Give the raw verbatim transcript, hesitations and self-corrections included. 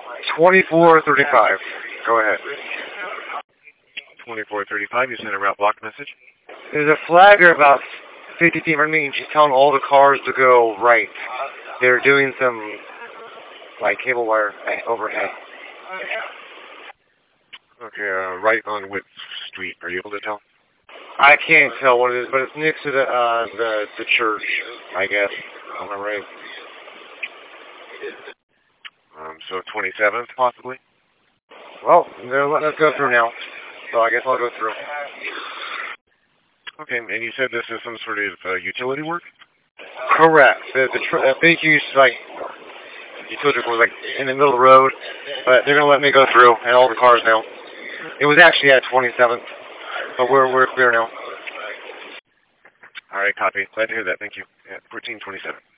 twenty-four thirty-five. Go ahead. twenty-four thirty-five, you sent a route block message? There's a flagger about fifty feet from me, and she's telling all the cars to go right. They're doing some, like, cable wire overhead. Okay, uh, right on which street? Are you able to tell? I can't tell what it is, but it's next to the uh, the the church, I guess. Am I right? Um, so twenty-seventh, possibly? Well, they're letting us go through now, so I guess I'll go through. Okay, and you said this is some sort of uh, utility work? Correct. The the tr- uh, big use like utility was like in the middle of the road, but they're gonna let me go through and all the cars now. It was actually at twenty-seventh, but we're we're clear now. All right, copy. Glad to hear that. Thank you. Yeah, fourteen twenty-seven.